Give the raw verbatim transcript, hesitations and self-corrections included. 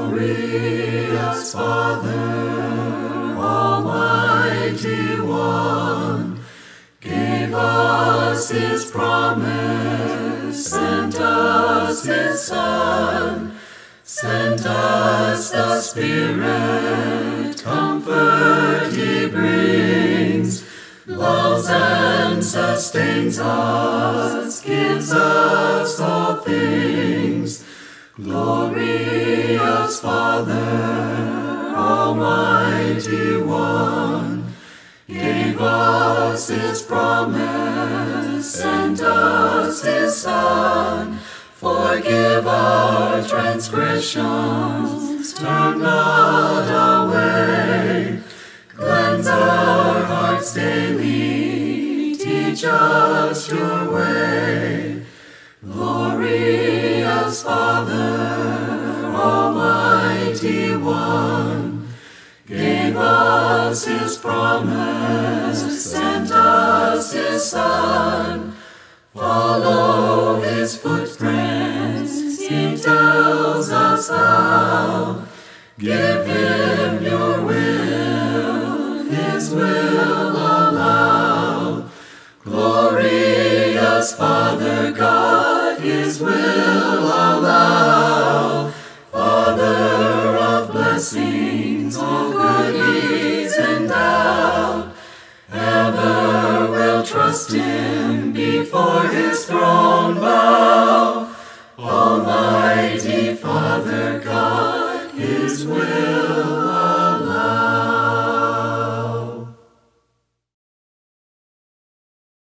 Glorious Father, Almighty One, gave us His promise, sent us His Son, sent us the Spirit, comfort He brings, loves and sustains us, gives us all things. Glorious Father, Almighty One, gave us His promise, sent us His Son, forgive our transgressions, turn not away, cleanse our hearts daily, teach us your way. Glorious Father, Almighty One, gave us His promise, sent us His Son, follow His footprints, He tells us how, give Him your will, His will allow. Glorious Father God, His will allow. Father of blessings, all good He's endowed. Ever will trust Him before His throne.